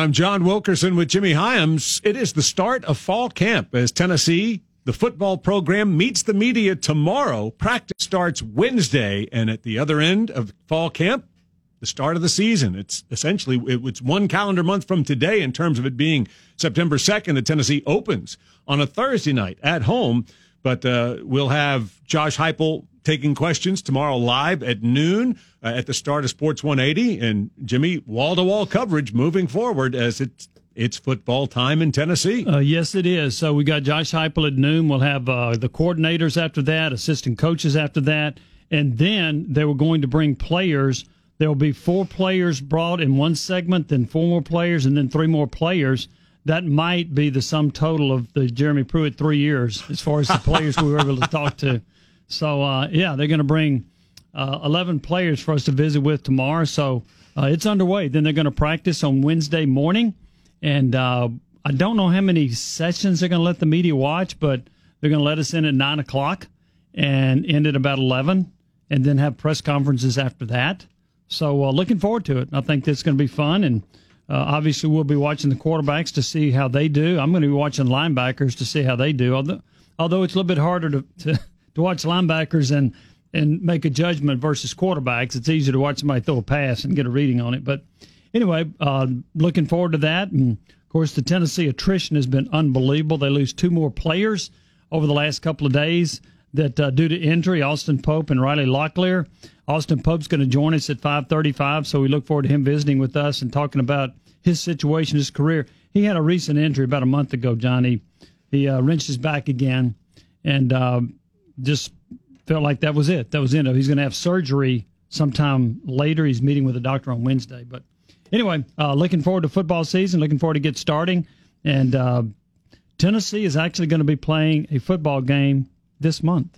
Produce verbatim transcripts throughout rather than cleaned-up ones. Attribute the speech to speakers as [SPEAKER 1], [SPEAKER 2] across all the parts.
[SPEAKER 1] I'm John Wilkerson with Jimmy Hyams. It is the start of fall camp as Tennessee, the football program, meets the media tomorrow. Practice starts Wednesday, and at the other end of fall camp, the start of the season. It's essentially it's one calendar month from today in terms of it being September second that Tennessee opens on a Thursday night at home. But uh, we'll have Josh Heupel taking questions tomorrow live at noon uh, at the start of Sports one eighty. And, Jimmy, wall-to-wall coverage moving forward as it's, it's football time in Tennessee.
[SPEAKER 2] Uh, yes, it is. So we got Josh Heupel at noon. We'll have uh, the coordinators after that, assistant coaches after that. And then they were going to bring players. There will be four players brought in one segment, then four more players, and then three more players. That might be the sum total of the Jeremy Pruitt three years as far as the players we were able to talk to. So, uh, yeah, they're going to bring uh, eleven players for us to visit with tomorrow. So uh, it's underway. Then they're going to practice on Wednesday morning. And uh, I don't know how many sessions they're going to let the media watch, but they're going to let us in at nine o'clock and end at about eleven, and then have press conferences after that. So uh, looking forward to it. I think that's going to be fun. And uh, obviously we'll be watching the quarterbacks to see how they do. I'm going to be watching linebackers to see how they do, although, although it's a little bit harder to, to – to watch linebackers and, and make a judgment versus quarterbacks. It's easier to watch somebody throw a pass and get a reading on it. But anyway, uh, looking forward to that. And, of course, the Tennessee attrition has been unbelievable. They lose two more players over the last couple of days that uh, due to injury, Austin Pope and Riley Locklear. Austin Pope's going to join us at five thirty-five, so we look forward to him visiting with us and talking about his situation, his career. He had a recent injury about a month ago, Johnny. He uh, wrenched his back again, and uh, just felt like that was it. That was it. He's going to have surgery sometime later. He's meeting with a doctor on Wednesday. But anyway, uh, looking forward to football season, looking forward to get starting. And uh, Tennessee is actually going to be playing a football game this month.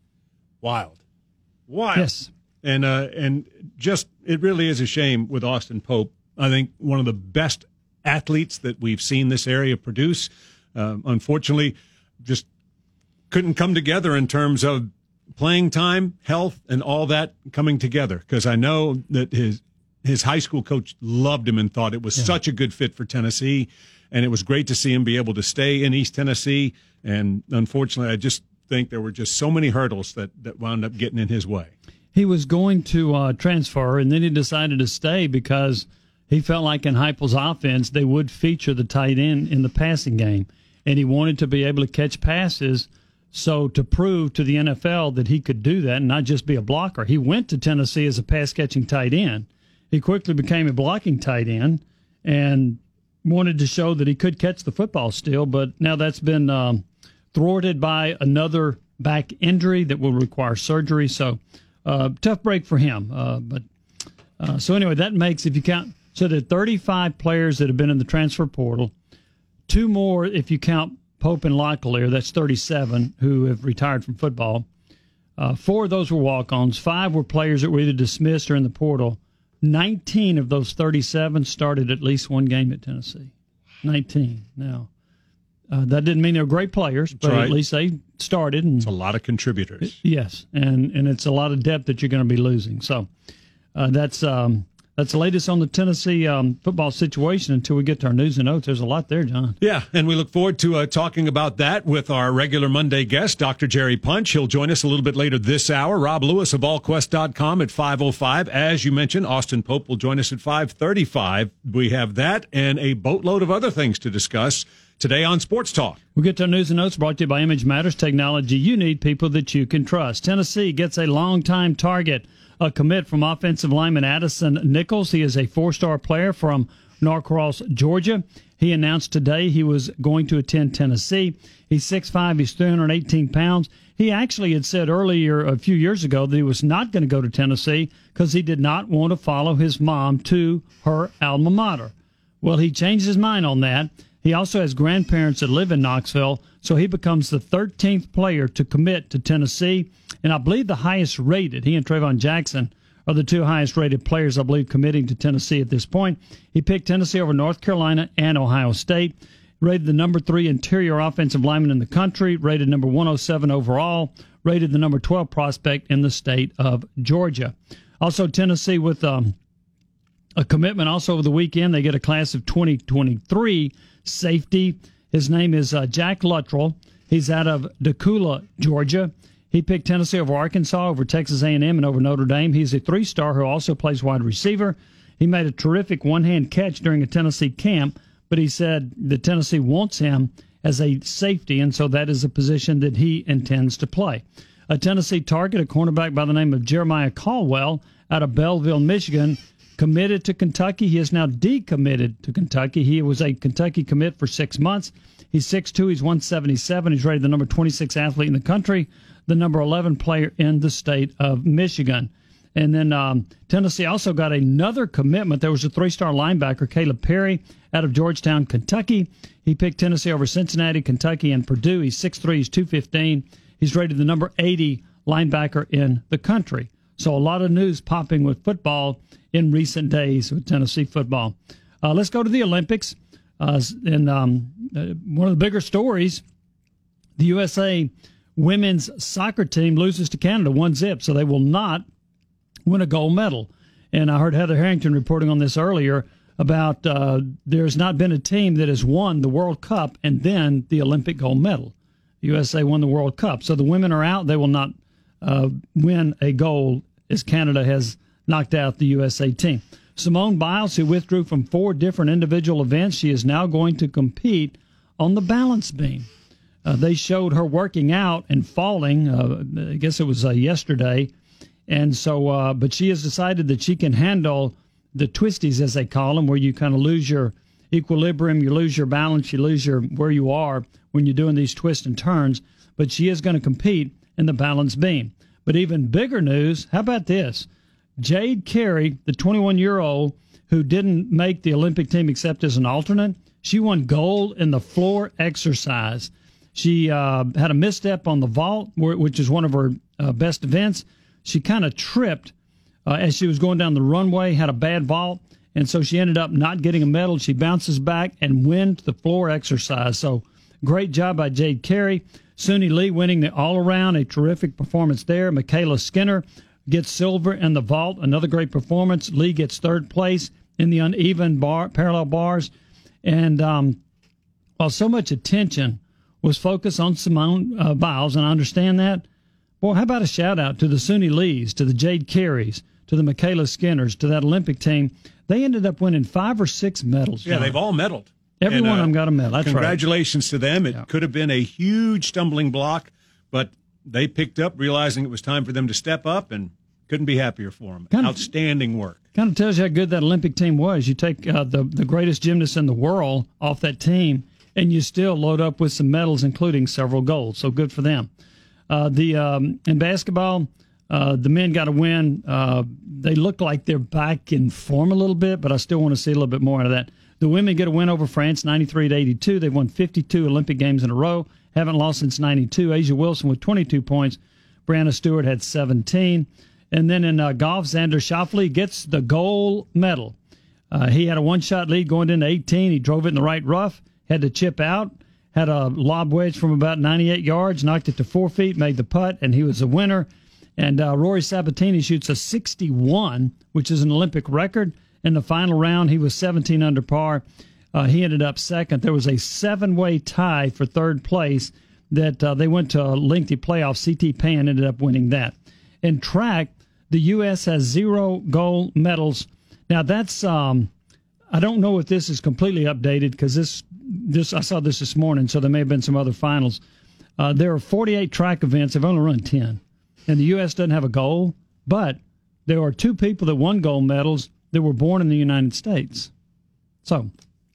[SPEAKER 1] Wild. Wild.
[SPEAKER 2] Yes.
[SPEAKER 1] And, uh, and just, it really is a shame with Austin Pope. I think one of the best athletes that we've seen this area produce. Uh, unfortunately, just couldn't come together in terms of playing time, health, and all that coming together. Because I know that his his high school coach loved him and thought it was yeah. such a good fit for Tennessee, and it was great to see him be able to stay in East Tennessee. And unfortunately, I just think there were just so many hurdles that, that wound up getting in his way.
[SPEAKER 2] He was going to uh, transfer, and then he decided to stay because he felt like in Heupel's offense they would feature the tight end in the passing game, and he wanted to be able to catch passes. So to prove to the N F L that he could do that and not just be a blocker, he went to Tennessee as a pass-catching tight end. He quickly became a blocking tight end and wanted to show that he could catch the football still, but now that's been um, thwarted by another back injury that will require surgery. So uh, tough break for him. Uh, but uh, so anyway, that makes, if you count, so there are thirty-five players that have been in the transfer portal, two more if you count Pope and Locklear, that's thirty-seven, who have retired from football. Uh, four of those were walk-ons. Five were players that were either dismissed or in the portal. nineteen of those thirty-seven started at least one game at Tennessee. nineteen. Now, uh, that didn't mean they were great players, but
[SPEAKER 1] right.
[SPEAKER 2] at least they started. And,
[SPEAKER 1] it's a lot of contributors.
[SPEAKER 2] Yes, and, and it's a lot of depth that you're going to be losing. So uh, that's um, that's the latest on the Tennessee um, football situation until we get to our news and notes. There's a lot there, John.
[SPEAKER 1] Yeah, and we look forward to uh, talking about that with our regular Monday guest, Doctor Jerry Punch. He'll join us a little bit later this hour. Rob Lewis of all quest dot com at five oh five. As you mentioned, Austin Pope will join us at five thirty-five. We have that and a boatload of other things to discuss today on Sports Talk.
[SPEAKER 2] We'll get to our news and notes brought to you by Image Matters Technology. You need people that you can trust. Tennessee gets a longtime target, a commit from offensive lineman Addison Nichols. He is a four-star player from Norcross, Georgia. He announced today he was going to attend Tennessee. He's six five, he's three hundred eighteen pounds. He actually had said earlier, a few years ago, that he was not going to go to Tennessee because he did not want to follow his mom to her alma mater. Well, he changed his mind on that. He also has grandparents that live in Knoxville, so he becomes the thirteenth player to commit to Tennessee. And I believe the highest rated, he and Trayvon Jackson are the two highest rated players, I believe, committing to Tennessee at this point. He picked Tennessee over North Carolina and Ohio State, rated the number three interior offensive lineman in the country, rated number one oh seven overall, rated the number twelve prospect in the state of Georgia. Also, Tennessee with um, a commitment also over the weekend. They get a class of twenty twenty-three safety. His name is uh, Jack Luttrell. He's out of Decula, Georgia. He picked Tennessee over Arkansas, over Texas A and M, and over Notre Dame. He's a three-star who also plays wide receiver. He made a terrific one-hand catch during a Tennessee camp, but he said that Tennessee wants him as a safety, and so that is a position that he intends to play. A Tennessee target, a cornerback by the name of Jeremiah Caldwell out of Belleville, Michigan, committed to Kentucky. He is now decommitted to Kentucky. He was a Kentucky commit for six months. He's six two, he's one seventy-seven. He's rated the number twenty-six athlete in the country, the number eleven player in the state of Michigan. And then um, Tennessee also got another commitment. There was a three-star linebacker, Caleb Perry, out of Georgetown, Kentucky. He picked Tennessee over Cincinnati, Kentucky, and Purdue. He's six three, he's two fifteen. He's rated the number eighty linebacker in the country. So a lot of news popping with football in recent days with Tennessee football. Uh, let's go to the Olympics. Uh, and um, uh, one of the bigger stories, the U S A women's soccer team loses to Canada one zip, so they will not win a gold medal. And I heard Heather Harrington reporting on this earlier about uh, there's not been a team that has won the World Cup and then the Olympic gold medal. The U S A won the World Cup. So the women are out. They will not uh, win a gold as Canada has knocked out the U S A team. Simone Biles, who withdrew from four different individual events, she is now going to compete on the balance beam. Uh, they showed her working out and falling. Uh, I guess it was uh, yesterday. And so, uh, but she has decided that she can handle the twisties, as they call them, where you kind of lose your equilibrium, you lose your balance, you lose your where you are when you're doing these twists and turns. But she is going to compete in the balance beam. But even bigger news, how about this? Jade Carey, the twenty-one-year-old who didn't make the Olympic team except as an alternate, she won gold in the floor exercise. She uh, had a misstep on the vault, which is one of her uh, best events. She kind of tripped uh, as she was going down the runway, had a bad vault, and so she ended up not getting a medal. She bounces back and wins the floor exercise. So great job by Jade Carey. Suni Lee winning the all-around, a terrific performance there. Michaela Skinner gets silver in the vault, another great performance. Lee gets third place in the uneven bar, parallel bars. And um, while so much attention was focused on Simone uh, Biles, and I understand that, boy, how about a shout-out to the Suni Lees, to the Jade Careys, to the Michaela Skinners, to that Olympic team. They ended up winning five or six medals.
[SPEAKER 1] Yeah,
[SPEAKER 2] John.
[SPEAKER 1] they've all medaled.
[SPEAKER 2] Every
[SPEAKER 1] and,
[SPEAKER 2] one
[SPEAKER 1] uh,
[SPEAKER 2] of them got a medal. That's
[SPEAKER 1] congratulations
[SPEAKER 2] right.
[SPEAKER 1] to them. It
[SPEAKER 2] yeah.
[SPEAKER 1] could have been a huge stumbling block, but they picked up, realizing it was time for them to step up, and couldn't be happier for them. Kind Outstanding of, work.
[SPEAKER 2] Kind of tells you how good that Olympic team was. You take uh, the, the greatest gymnasts in the world off that team, and you still load up with some medals, including several golds. So good for them. Uh, the um, in basketball, uh, the men got a win. Uh, they look like they're back in form a little bit, but I still want to see a little bit more out of that. The women get a win over France, ninety-three to eighty-two. They've won fifty-two Olympic games in a row. Haven't lost since ninety-two. Asia Wilson with twenty-two points. Brianna Stewart had seventeen. And then in uh, golf, Xander Schauffele gets the gold medal. Uh, he had a one-shot lead going into eighteen. He drove it in the right rough, had to chip out, had a lob wedge from about ninety-eight yards, knocked it to four feet, made the putt, and he was the winner. And uh, Rory Sabatini shoots a sixty-one, which is an Olympic record. In the final round, he was seventeen under par. Uh, he ended up second. There was a seven-way tie for third place that uh, they went to a lengthy playoff. C T Pan ended up winning that. In track, the U S has zero gold medals. Now, that's um, I don't know if this is completely updated because this this I saw this this morning, so there may have been some other finals. Uh, there are forty-eight track events. They've only run ten. And the U S doesn't have a gold, but there are two people that won gold medals that were born in the United States. So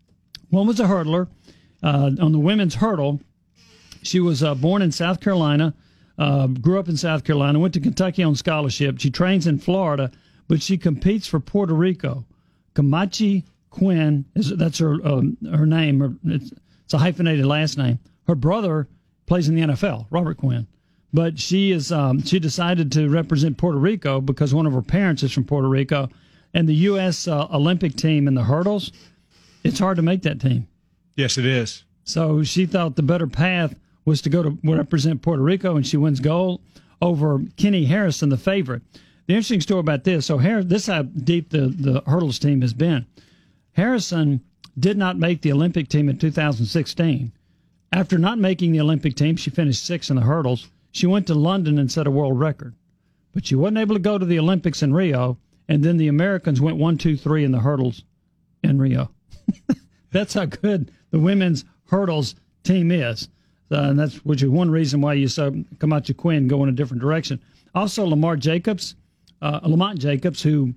[SPEAKER 2] one was a hurdler. Uh, on the women's hurdle, she was uh, born in South Carolina, uh, grew up in South Carolina, went to Kentucky on scholarship. She trains in Florida, but she competes for Puerto Rico. Kamachi Quinn, is that's her um, her name. Her, it's, it's a hyphenated last name. Her brother plays in the N F L, Robert Quinn. But she is um, she decided to represent Puerto Rico because one of her parents is from Puerto Rico. And the U S Uh, Olympic team in the hurdles, it's hard to make that team.
[SPEAKER 1] Yes, it is.
[SPEAKER 2] So she thought the better path was to go to represent Puerto Rico, and she wins gold over Kenny Harrison, the favorite. the interesting story about this, so Har- this is how deep the, the hurdles team has been. Harrison did not make the Olympic team in two thousand sixteen. After not making the Olympic team, she finished sixth in the hurdles. She went to London and set a world record. But she wasn't able to go to the Olympics in Rio, and then the Americans went one, two, three in the hurdles in Rio. That's how good the women's hurdles team is. Uh, and that's which is one reason why you saw Camacho Quinn go in a different direction. Also, Lamar Jacobs, uh, Lamont Jacobs, who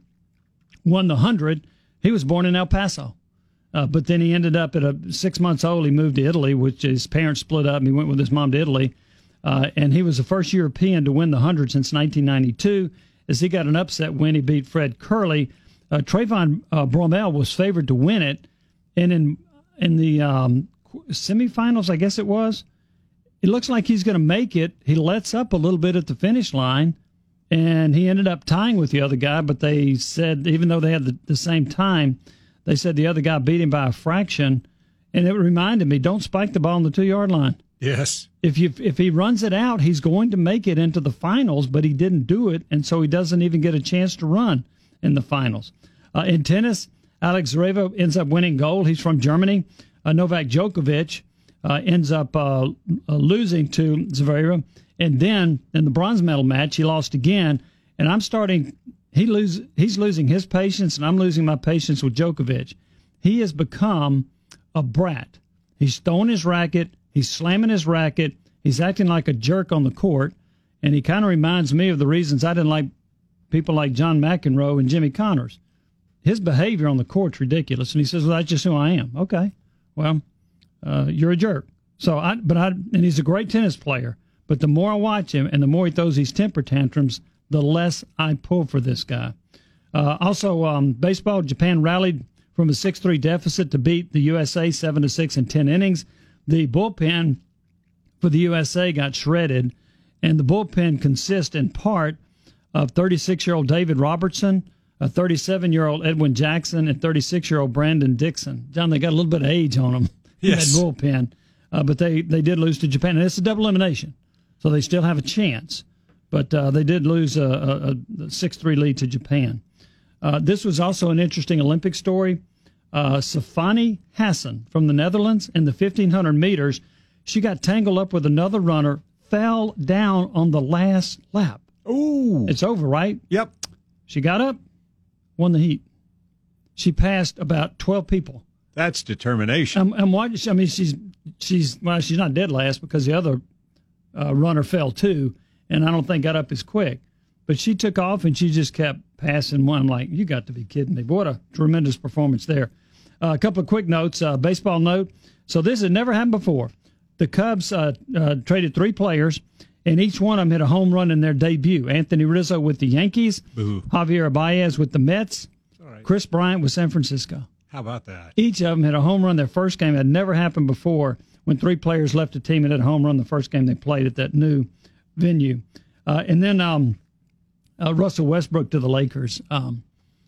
[SPEAKER 2] won the hundred, he was born in El Paso. Uh, but then he ended up at a six months old. He moved to Italy, which his parents split up, and he went with his mom to Italy. Uh, and he was the first European to win the hundred since nineteen ninety-two. As he got an upset win, he beat Fred Curley. Uh, Trayvon uh, Bromell was favored to win it, and in in the um, semifinals, I guess it was, it looks like he's going to make it. He lets up a little bit at the finish line, and he ended up tying with the other guy. But they said, even though they had the, the same time, they said the other guy beat him by a fraction, and it reminded me, don't spike the ball on the two-yard line.
[SPEAKER 1] Yes.
[SPEAKER 2] If you if he runs it out, he's going to make it into the finals, but he didn't do it, and so he doesn't even get a chance to run in the finals. Uh, in tennis, Alex Zverev ends up winning gold. He's from Germany. Uh, Novak Djokovic uh, ends up uh, uh, losing to Zverev, and then in the bronze medal match, he lost again. And I'm starting. He lose. He's losing his patience, and I'm losing my patience with Djokovic. He has become a brat. He's throwing his racket. He's slamming his racket. He's acting like a jerk on the court, and he kind of reminds me of the reasons I didn't like people like John McEnroe and Jimmy Connors. His behavior on the court's ridiculous, and he says, "Well, that's just who I am." Okay, well, uh, you're a jerk. So, I, but I, and he's a great tennis player. But the more I watch him, and the more he throws these temper tantrums, the less I pull for this guy. Uh, also, um, baseball, Japan rallied from a six three deficit to beat the U S A seven to six in ten innings. The bullpen for the U S A got shredded, and the bullpen consists in part of thirty-six-year-old David Robertson, a thirty-seven-year-old Edwin Jackson, and thirty-six-year-old Brandon Dixon. John, they got a little bit of age on them
[SPEAKER 1] yes.
[SPEAKER 2] in that bullpen, uh, but they, they did lose to Japan. And it's a double elimination, so they still have a chance. But uh, they did lose a, a, a six three lead to Japan. Uh, this was also an interesting Olympic story. Uh, Safani Hassan from the Netherlands in the fifteen hundred meters, she got tangled up with another runner, fell down on the last lap.
[SPEAKER 1] Ooh.
[SPEAKER 2] It's over, right?
[SPEAKER 1] Yep.
[SPEAKER 2] She got up, won the heat. She passed about twelve people.
[SPEAKER 1] That's determination.
[SPEAKER 2] I'm, I'm watching. I mean, she's she's well, she's not dead last because the other uh, runner fell too, and I don't think got up as quick. But she took off and she just kept passing one. I'm like, you got to be kidding me. What a tremendous performance there. Uh, a couple of quick notes, uh, baseball note. So this had never happened before. The Cubs uh, uh, traded three players, and each one of them hit a home run in their debut. Anthony Rizzo with the Yankees,
[SPEAKER 1] Boo.
[SPEAKER 2] Javier Baez with the Mets,
[SPEAKER 1] All right.
[SPEAKER 2] Chris Bryant with San Francisco.
[SPEAKER 1] How about that?
[SPEAKER 2] Each of them hit a home run their first game. It had never happened before when three players left a team and hit a home run the first game they played at that new venue. Uh, and then um, uh, Russell Westbrook to the Lakers. Um,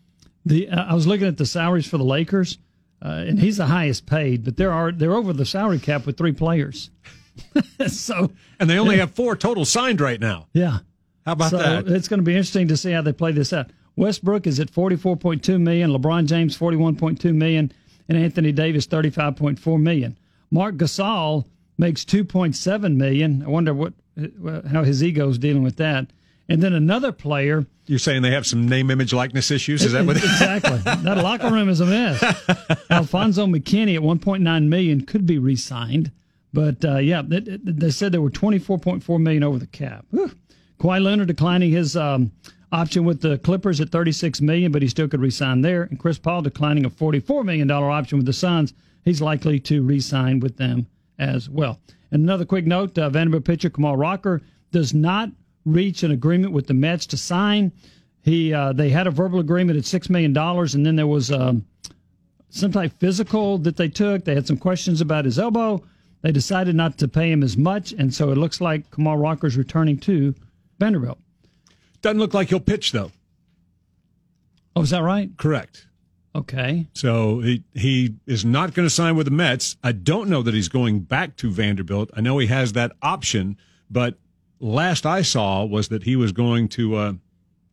[SPEAKER 2] the uh, I was looking at the salaries for the Lakers. Uh, and he's the highest paid, but there are they're over the salary cap with three players. so
[SPEAKER 1] and they only have four total signed right now.
[SPEAKER 2] Yeah.
[SPEAKER 1] How about
[SPEAKER 2] so
[SPEAKER 1] that?
[SPEAKER 2] It's going to be interesting to see how they play this out. Westbrook is at forty-four point two million dollars, LeBron James forty-one point two million dollars, and Anthony Davis thirty-five point four million dollars. Mark Gasol makes two point seven million dollars. I wonder what how his ego is dealing with that. And then another player.
[SPEAKER 1] You're saying they have some name, image, likeness issues? Is that what?
[SPEAKER 2] Exactly. That locker room is a mess. Alfonso McKinney at one point nine million dollars could be re-signed. But, uh, yeah, they, they said there were twenty-four point four million dollars over the cap. Whew. Kawhi Leonard declining his um, option with the Clippers at thirty-six million dollars, but he still could re-sign there. And Chris Paul declining a forty-four million dollars option with the Suns. He's likely to re-sign with them as well. And another quick note, uh, Vanderbilt pitcher Kamal Rocker does not reach an agreement with the Mets to sign. He uh, they had a verbal agreement at six million dollars, and then there was um, some type of physical that they took. They had some questions about his elbow. They decided not to pay him as much, and so it looks like Kamal Rocker's returning to Vanderbilt.
[SPEAKER 1] Doesn't look like he'll pitch, though.
[SPEAKER 2] Oh, is that right?
[SPEAKER 1] Correct.
[SPEAKER 2] Okay.
[SPEAKER 1] So he he is not going to sign with the Mets. I don't know that he's going back to Vanderbilt. I know he has that option, but last I saw was that he was going to uh,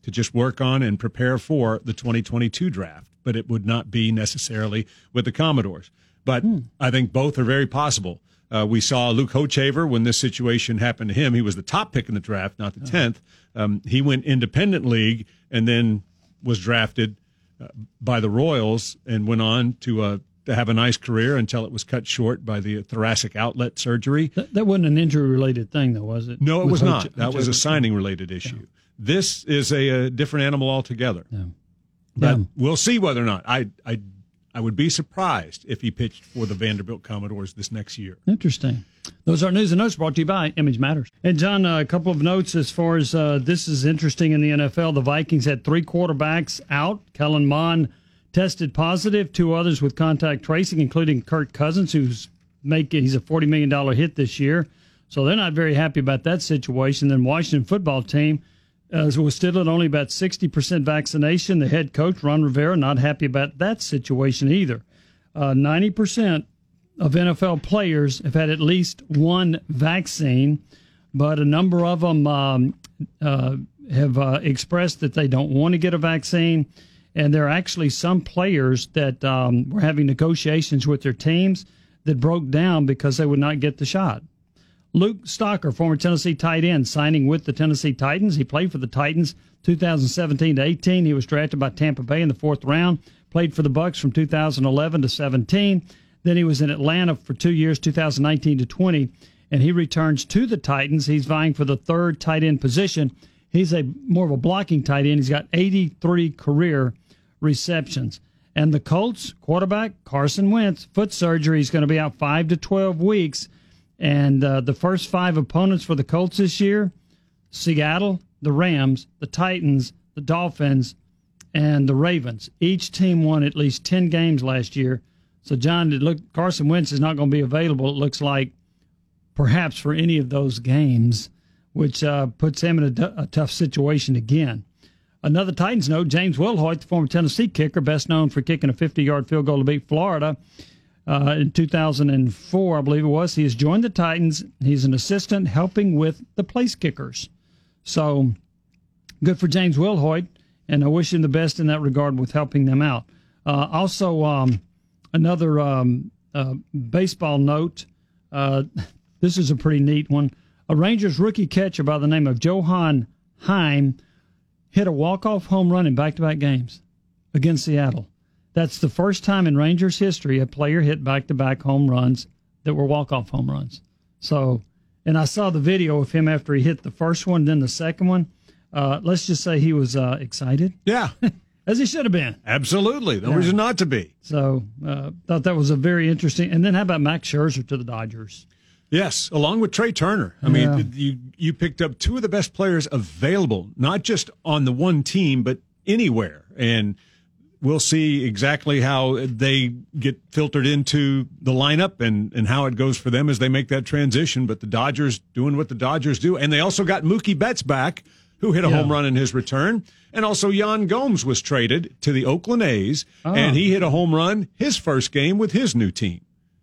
[SPEAKER 1] to just work on and prepare for the twenty twenty-two draft, but it would not be necessarily with the Commodores. But hmm. I think both are very possible. Uh, we saw Luke Hochevar when this situation happened to him. He was the top pick in the draft, not the oh. tenth. Um, he went independent league and then was drafted uh, by the Royals and went on to uh, to have a nice career until it was cut short by the thoracic outlet surgery.
[SPEAKER 2] That, that wasn't an injury-related thing, though, was it?
[SPEAKER 1] No, it
[SPEAKER 2] With
[SPEAKER 1] was
[SPEAKER 2] Hoche-
[SPEAKER 1] not. That
[SPEAKER 2] Hochevar.
[SPEAKER 1] was a signing-related issue. Yeah. This is a, a different animal altogether.
[SPEAKER 2] Yeah.
[SPEAKER 1] But
[SPEAKER 2] yeah.
[SPEAKER 1] we'll see whether or not. I, I, I would be surprised if he pitched for the Vanderbilt Commodores this next year.
[SPEAKER 2] Interesting. Those are news and notes brought to you by Image Matters. And, John, uh, a couple of notes as far as uh, this is interesting in the N F L. The Vikings had three quarterbacks out. Kellen Mond tested positive, two others with contact tracing, including Kirk Cousins, who's making he's a forty million dollars hit this year. So they're not very happy about that situation. Then Washington football team uh, was still at only about sixty percent vaccination. The head coach, Ron Rivera, not happy about that situation either. Uh, ninety percent of N F L players have had at least one vaccine, but a number of them um, uh, have uh, expressed that they don't want to get a vaccine. And there are actually some players that um, were having negotiations with their teams that broke down because they would not get the shot. Luke Stocker, former Tennessee tight end, signing with the Tennessee Titans. He played for the Titans two thousand seventeen to eighteen. He was drafted by Tampa Bay in the fourth round, played for the Bucs from two thousand eleven to seventeen. Then he was in Atlanta for two years, two thousand nineteen to twenty, and he returns to the Titans. He's vying for the third tight end position. He's a more of a blocking tight end. He's got eighty-three career receptions. And the Colts quarterback, Carson Wentz, foot surgery. He's going to be out five to twelve weeks. And uh, the first five opponents for the Colts this year, Seattle, the Rams, the Titans, the Dolphins, and the Ravens. Each team won at least ten games last year. So, John, it look, Carson Wentz is not going to be available, it looks like, perhaps for any of those games, which uh, puts him in a, d- a tough situation again. Another Titans note, James Wilhoit, the former Tennessee kicker, best known for kicking a fifty-yard field goal to beat Florida uh, in two thousand four, I believe it was. He has joined the Titans. He's an assistant helping with the place kickers. So good for James Wilhoit, and I wish him the best in that regard with helping them out. Uh, also, um, another um, uh, baseball note, uh, this is a pretty neat one. A Rangers rookie catcher by the name of Johan Heim hit a walk-off home run in back-to-back games against Seattle. That's the first time in Rangers history a player hit back-to-back home runs that were walk-off home runs. So, and I saw the video of him after he hit the first one, then the second one. Uh, let's just say he was uh, excited.
[SPEAKER 1] Yeah.
[SPEAKER 2] As he should have been.
[SPEAKER 1] Absolutely. No yeah. reason not to be.
[SPEAKER 2] So, uh, thought that was a very interesting. And then how about Max Scherzer to the Dodgers?
[SPEAKER 1] Yes, along with Trey Turner. I yeah. mean, you you picked up two of the best players available, not just on the one team, but anywhere. And we'll see exactly how they get filtered into the lineup and, and how it goes for them as they make that transition. But the Dodgers doing what the Dodgers do. And they also got Mookie Betts back, who hit a yeah. home run in his return. And also Yan Gomes was traded to the Oakland A's, oh. and he hit a home run his first game with his new team.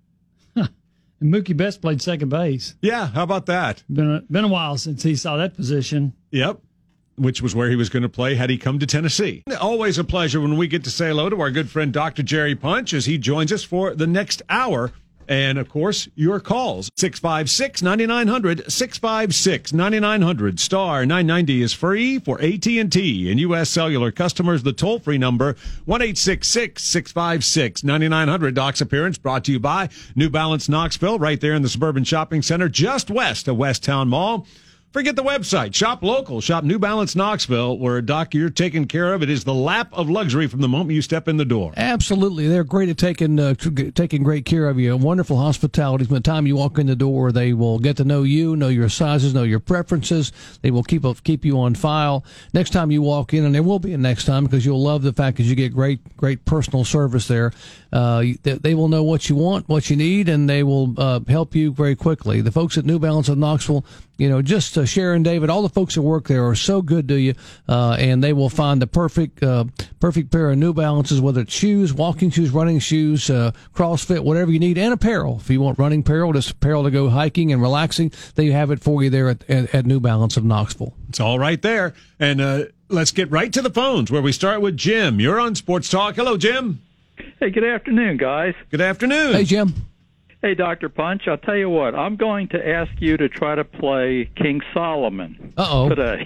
[SPEAKER 2] And Mookie Betts played second base.
[SPEAKER 1] Yeah, how about that?
[SPEAKER 2] Been a, been a while since he saw that position.
[SPEAKER 1] Yep, which was where he was going to play had he come to Tennessee. Always a pleasure when we get to say hello to our good friend Doctor Jerry Punch as he joins us for the next hour. And, of course, your calls. six five six, nine nine zero zero, six five six, nine nine zero zero. Star nine ninety is free for A T and T and U S Cellular customers. The toll-free number, one eight six six, six five six, nine nine zero zero. Doc's appearance brought to you by New Balance Knoxville, right there in the Suburban Shopping Center, just west of West Town Mall. Forget the website. Shop local. Shop New Balance Knoxville, where, Doc, you're taken care of. It is the lap of luxury from the moment you step in the door.
[SPEAKER 3] Absolutely. They're great at taking uh, taking great care of you. Wonderful hospitality. From the time you walk in the door, they will get to know you, know your sizes, know your preferences. They will keep keep you on file. Next time you walk in, and there will be a next time because you'll love the fact that you get great great personal service there. Uh, they, they will know what you want, what you need, and they will uh, help you very quickly. The folks at New Balance of Knoxville, you know, just uh, Sharon, David, all the folks that work there are so good to you, uh, and they will find the perfect uh, perfect pair of New Balances, whether it's shoes, walking shoes, running shoes, uh, CrossFit, whatever you need, and apparel. If you want running apparel, just apparel to go hiking and relaxing, they have it for you there at, at, at New Balance of Knoxville.
[SPEAKER 1] It's all right there. And uh, let's get right to the phones where we start with Jim. You're on Sports Talk. Hello, Jim.
[SPEAKER 4] Hey, good afternoon, guys.
[SPEAKER 1] Good afternoon.
[SPEAKER 3] Hey, Jim.
[SPEAKER 4] Hey, Doctor Punch, I'll tell you what, I'm going to ask you to try to play King Solomon
[SPEAKER 3] Uh-oh.
[SPEAKER 4] today.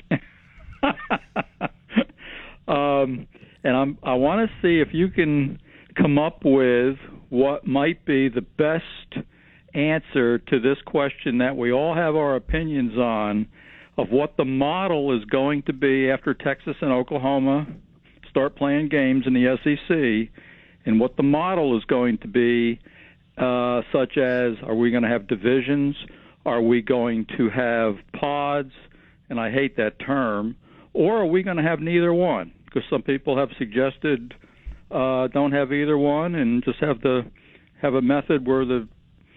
[SPEAKER 4] um, and I'm, I want to see if you can come up with what might be the best answer to this question that we all have our opinions on, of what the model is going to be after Texas and Oklahoma start playing games in the S E C, and what the model is going to be, uh, such as, are we going to have divisions? Are we going to have pods? And I hate that term. Or are we going to have neither one? Because some people have suggested uh, don't have either one and just have the have a method where the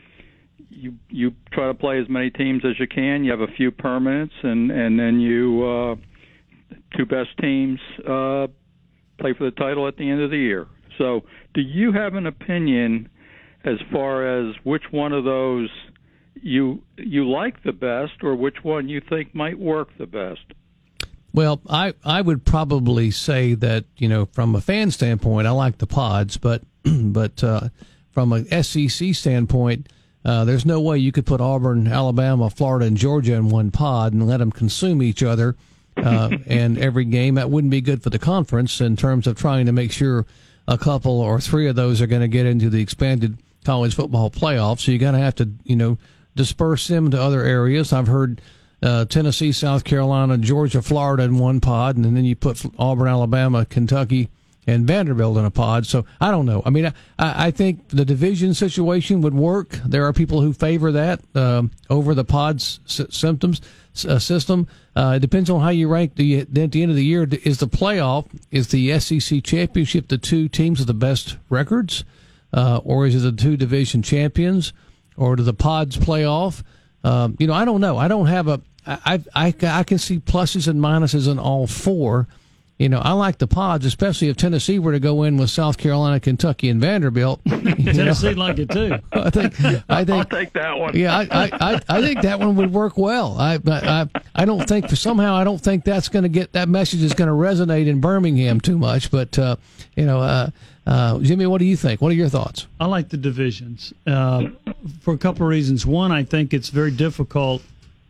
[SPEAKER 4] you you try to play as many teams as you can. You have a few permanents, and and then you uh, two best teams uh, play for the title at the end of the year. So, do you have an opinion as far as which one of those you you like the best, or which one you think might work the best?
[SPEAKER 3] Well, I, I would probably say that, you know, from a fan standpoint, I like the pods, but but uh, from an S E C standpoint, uh, there's no way you could put Auburn, Alabama, Florida, and Georgia in one pod and let them consume each other uh, and every game. That wouldn't be good for the conference in terms of trying to make sure a couple or three of those are going to get into the expanded college football playoff. So you're going to have to, you know, disperse them to other areas. I've heard Uh, Tennessee, South Carolina, Georgia, Florida in one pod, and then you put Auburn, Alabama, Kentucky, and Vanderbilt in a pod. So I don't know. I mean, I, I think the division situation would work. There are people who favor that um, over the pods s- symptoms uh, system. Uh, it depends on how you rank the at the end of the year. Is the playoff, is the S E C championship the two teams with the best records, uh, or is it the two division champions, or do the pods play off? Um, you know, I don't know. I don't have a. I, I I can see pluses and minuses in all four. You know, I like the pods, especially if Tennessee were to go in with South Carolina, Kentucky, and Vanderbilt.
[SPEAKER 2] Tennessee like it too.
[SPEAKER 3] I think. I think.
[SPEAKER 4] I'll take that one.
[SPEAKER 3] Yeah, I, I, I think that one would work well. I I I don't think somehow I don't think that's going to get that message is going to resonate in Birmingham too much. But uh, you know, uh, uh, Jimmy, what do you think? What are your thoughts?
[SPEAKER 2] I like the divisions uh, for a couple of reasons. One, I think it's very difficult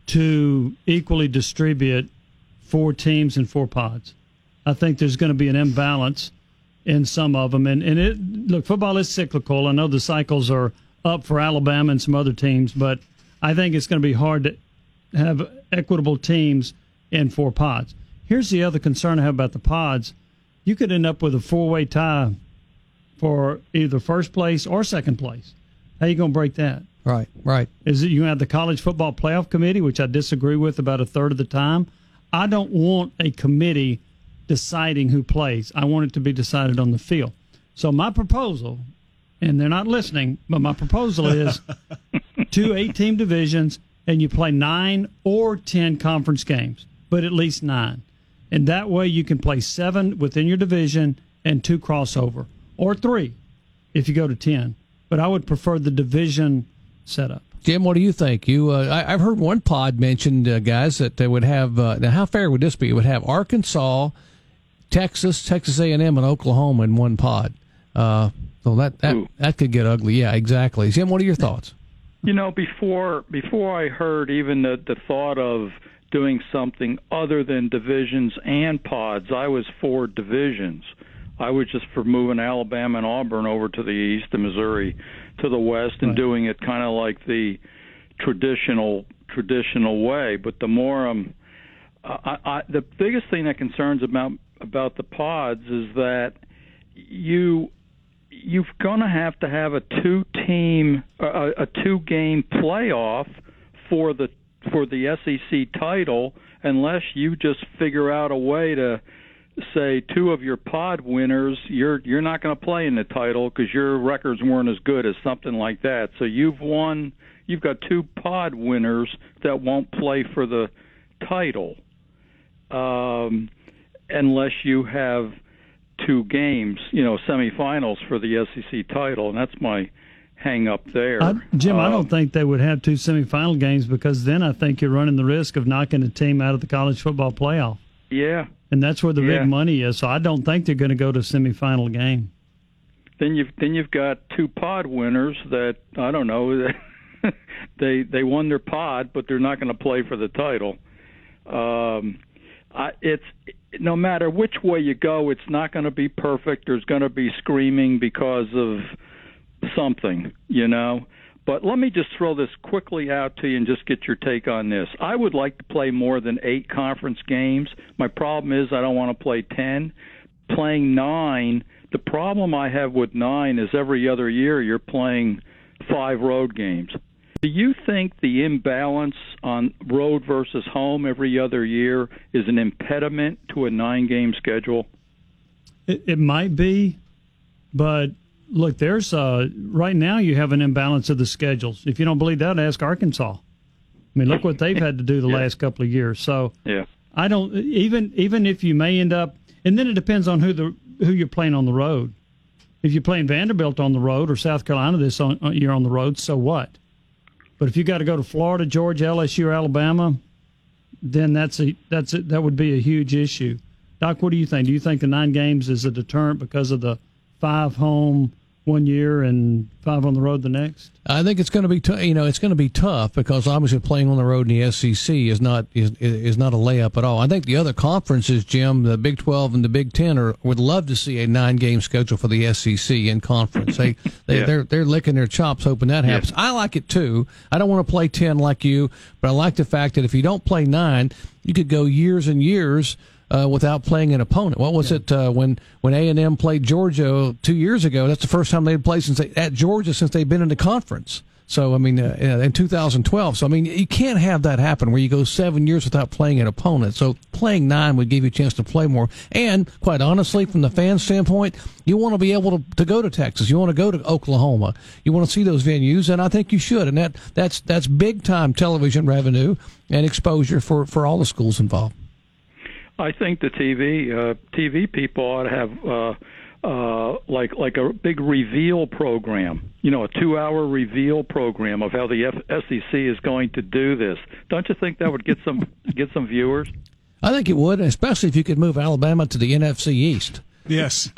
[SPEAKER 2] to equally distribute four teams and four pods. I think there's going to be an imbalance in some of them. And, and it look, football is cyclical. I know the cycles are up for Alabama and some other teams, but I think it's going to be hard to have equitable teams in four pods. Here's the other concern I have about the pods. You could end up with a four-way tie for either first place or second place. How are you going to break that?
[SPEAKER 3] Right, right.
[SPEAKER 2] Is it you have the College Football Playoff Committee, which I disagree with about a third of the time. I don't want a committee deciding who plays. I want it to be decided on the field. So my proposal, and they're not listening, but my proposal is two eight-team divisions, and you play nine or ten conference games, but at least nine. And that way you can play seven within your division and two crossover, or three if you go to ten. But I would prefer the division setup.
[SPEAKER 3] Jim, what do you think? You, uh, I, I've heard one pod mentioned, uh, guys, that they would have. Uh, now, how fair would this be? It would have Arkansas, Texas, Texas A and M, and Oklahoma in one pod. Uh, so that that, that could get ugly. Yeah, exactly. Jim, what are your thoughts?
[SPEAKER 4] You know, before before I heard even the, the thought of doing something other than divisions and pods, I was for divisions. I was just for moving Alabama and Auburn over to the east and Missouri to the west and right. doing it kind of like the traditional traditional way. But the more um, I, I, the biggest thing that concerns about about the pods is that you you're going to have to have a two team a, a two game playoff for the for the S E C title, unless you just figure out a way to say two of your pod winners, you're you're not going to play in the title because your records weren't as good as something like that. So you've won, you've got two pod winners that won't play for the title, um, unless you have two games, you know, semifinals for the S E C title, and that's my hang up there.
[SPEAKER 2] I, Jim, uh, I don't
[SPEAKER 4] um,
[SPEAKER 2] think they would have two semifinal games because then I think you're running the risk of knocking a team out of the college football playoff.
[SPEAKER 4] Yeah.
[SPEAKER 2] And that's where the
[SPEAKER 4] yeah.
[SPEAKER 2] big money is. So I don't think they're going to go to a semifinal game.
[SPEAKER 4] Then you've then you've got two pod winners that I don't know. they they won their pod, but they're not going to play for the title. Um, I, it's no matter which way you go, it's not going to be perfect. There's going to be screaming because of something, you know. But let me just throw this quickly out to you and just get your take on this. I would like to play more than eight conference games. My problem is I don't want to play ten. Playing nine, the problem I have with nine is every other year you're playing five road games. Do you think the imbalance on road versus home every other year is an impediment to a nine-game schedule?
[SPEAKER 2] It, it might be, but look, there's uh, right now you have an imbalance of the schedules. If you don't believe that, ask Arkansas. I mean, look what they've had to do the
[SPEAKER 4] yeah.
[SPEAKER 2] last couple of years. So
[SPEAKER 4] yeah.
[SPEAKER 2] I don't even even if you may end up, and then it depends on who the who you're playing on the road. If you're playing Vanderbilt on the road or South Carolina this on, year on the road, so what? But if you got to go to Florida, Georgia, L S U, or Alabama, then that's a that's a, that would be a huge issue. Doc, what do you think? Do you think the nine games is a deterrent because of the five home one year and five on the road the next?
[SPEAKER 3] I think it's going to be t- you know it's going to be tough because obviously playing on the road in the S E C is not is is not a layup at all. I think the other conferences, Jim, the Big twelve and the Big ten, are would love to see a nine game schedule for the S E C in conference. They they
[SPEAKER 4] yeah.
[SPEAKER 3] they're they're licking their chops hoping that happens. Yeah. I like it too. I don't want to play ten like you, but I like the fact that if you don't play nine, you could go years and years Uh, without playing an opponent. What was yeah. it uh, when when A and M played Georgia two years ago? That's the first time they'd played since they, at Georgia since they've been in the conference. So I mean, uh, in two thousand twelve. So I mean, you can't have that happen where you go seven years without playing an opponent. So playing nine would give you a chance to play more. And quite honestly, from the fan standpoint, you want to be able to, to go to Texas. You want to go to Oklahoma. You want to see those venues, and I think you should. And that that's that's big time television revenue and exposure for, for all the schools involved.
[SPEAKER 4] I think the T V uh, T V people ought to have uh, uh, like like a big reveal program. You know, a two-hour reveal program of how the F- S E C is going to do this. Don't you think that would get some get some viewers?
[SPEAKER 3] I think it would, especially if you could move Alabama to the N F C East.
[SPEAKER 1] Yes.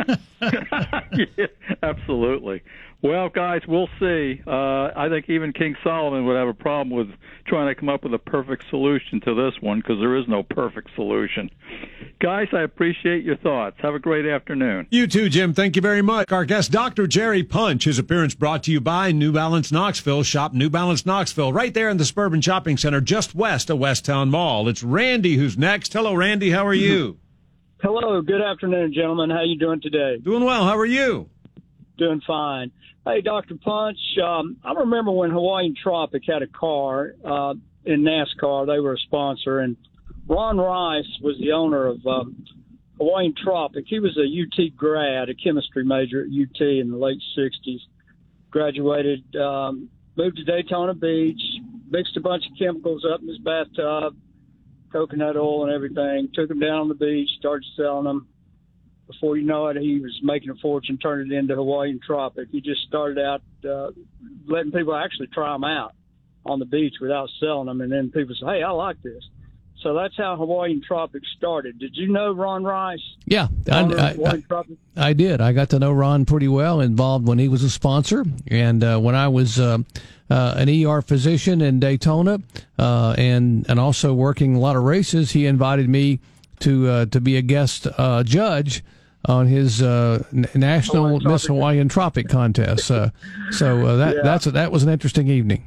[SPEAKER 4] Yeah, absolutely. Well, guys, we'll see. Uh, I think even King Solomon would have a problem with trying to come up with a perfect solution to this one because there is no perfect solution. Guys, I appreciate your thoughts. Have a great afternoon.
[SPEAKER 1] You too, Jim. Thank you very much. Our guest, Doctor Jerry Punch. His appearance brought to you by New Balance Knoxville. Shop New Balance Knoxville right there in the Suburban Shopping Center just west of Westtown Mall. It's Randy who's next. Hello, Randy. How are you?
[SPEAKER 5] Hello. Good afternoon, gentlemen. How you doing today?
[SPEAKER 1] Doing well. How are you?
[SPEAKER 5] Doing fine. Hey, Doctor Punch, um, I remember when Hawaiian Tropic had a car uh, in NASCAR. They were a sponsor, and Ron Rice was the owner of um, Hawaiian Tropic. He was a U T grad, a chemistry major at U T in the late sixties. Graduated, um, moved to Daytona Beach, mixed a bunch of chemicals up in his bathtub, coconut oil and everything, took them down on the beach, started selling them. Before you know it, he was making a fortune, turned it into Hawaiian Tropic. He just started out uh, letting people actually try them out on the beach without selling them, and then people say, hey, I like this. So that's how Hawaiian Tropic started. Did you know Ron Rice?
[SPEAKER 3] Yeah, I, I, I, I did. I got to know Ron pretty well, involved when he was a sponsor, and uh, when I was uh, uh, an E R physician in Daytona, uh, and and also working a lot of races, he invited me to uh, to be a guest uh, judge on his uh, national Hawaiian Miss Hawaiian Tropic contest. Uh, so uh, that yeah. that's a, that was an interesting evening.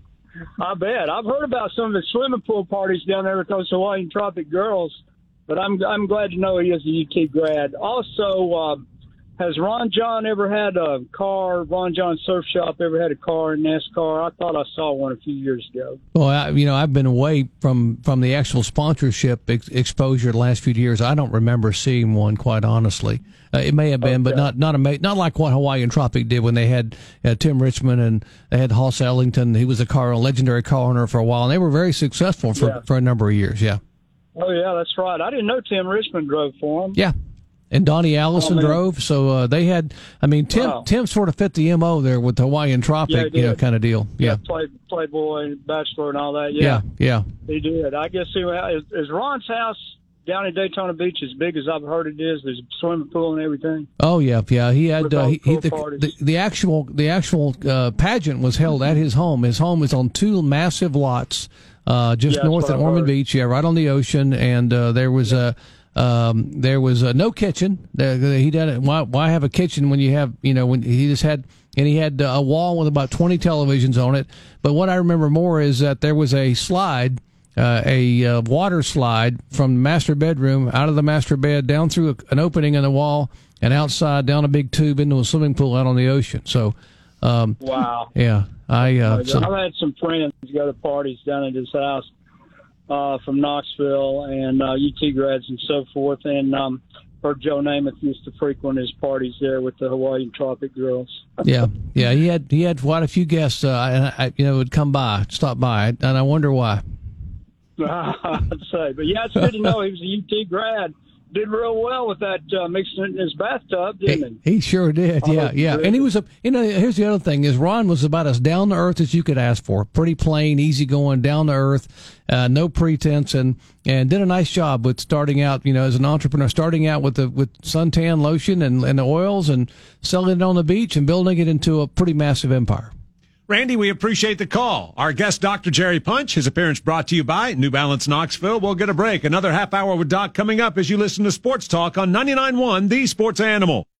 [SPEAKER 5] I bet. I've heard about some of the swimming pool parties down there with those Hawaiian Tropic girls, but I'm I'm glad to know he is a U T grad. Also, uh, has Ron John ever had a car? Ron John Surf Shop ever had a car in NASCAR? I thought I saw one a few years ago.
[SPEAKER 3] Well, I, you know, I've been away from, from the actual sponsorship ex- exposure the last few years. I don't remember seeing one, quite honestly. Uh, it may have been, okay. but not not a, not like what Hawaiian Tropic did when they had uh, Tim Richmond and they had Hoss Ellington. He was a car, a legendary car owner for a while, and they were very successful for,
[SPEAKER 5] yeah.
[SPEAKER 3] for a number of years. Yeah.
[SPEAKER 5] Oh yeah, that's right. I didn't know Tim Richmond drove for him.
[SPEAKER 3] Yeah. And Donnie Allison oh, drove, so uh, they had. I mean, Tim wow. Tim sort of fit the M O there with the Hawaiian Tropic,
[SPEAKER 5] yeah,
[SPEAKER 3] you know, kind of deal. Yeah,
[SPEAKER 5] yeah play, Playboy, Bachelor, and all that. Yeah,
[SPEAKER 3] yeah, yeah.
[SPEAKER 5] He did. I guess he is, is Ron's house down in Daytona Beach as big as I've heard it is? There's a swimming pool and everything.
[SPEAKER 3] Oh yeah, yeah. He had uh, he, he, the,
[SPEAKER 5] parties.
[SPEAKER 3] the the actual the actual uh, pageant was held at his home. His home is on two massive lots, uh, just
[SPEAKER 5] Yeah,
[SPEAKER 3] north
[SPEAKER 5] that's
[SPEAKER 3] of
[SPEAKER 5] what I
[SPEAKER 3] Ormond
[SPEAKER 5] heard.
[SPEAKER 3] Beach. Yeah, right on the ocean. And uh, there was a um, there was uh, no kitchen. Uh, he did it. Why why have a kitchen when you have you know when he just had. And he had a wall with about twenty televisions on it. But what I remember more is that there was a slide, uh, a uh, water slide from the master bedroom out of the master bed down through a, an opening in the wall and outside down a big tube into a swimming pool out on the ocean. So, um,
[SPEAKER 5] Wow.
[SPEAKER 3] yeah, I. Uh, so,
[SPEAKER 5] I've had some friends go to parties down at his house uh, from Knoxville and uh, U T grads and so forth. And um, heard Joe Namath used to frequent his parties there with the Hawaiian Tropic girls.
[SPEAKER 3] yeah, yeah, he had he had quite a few guests, uh, and I, you know, would come by, stop by, and I wonder why.
[SPEAKER 5] I'd say, but yeah, it's good to know he was a U T grad. Did real well with that uh, mixing it in his bathtub, didn't he?
[SPEAKER 3] He sure did,
[SPEAKER 5] Oh,
[SPEAKER 3] yeah, yeah. And he was a, you know, here's the other thing is Ron was about as down to earth as you could ask for. Pretty plain, easygoing, down to earth, uh, no pretense, and and did a nice job with starting out, you know, as an entrepreneur, starting out with the with suntan lotion and and the oils and selling it on the beach and building it into a pretty massive empire.
[SPEAKER 1] Randy, we appreciate the call. Our guest, Doctor Jerry Punch, his appearance brought to you by New Balance Knoxville. We'll get a break. Another half hour with Doc coming up as you listen to Sports Talk on ninety-nine point one, The Sports Animal.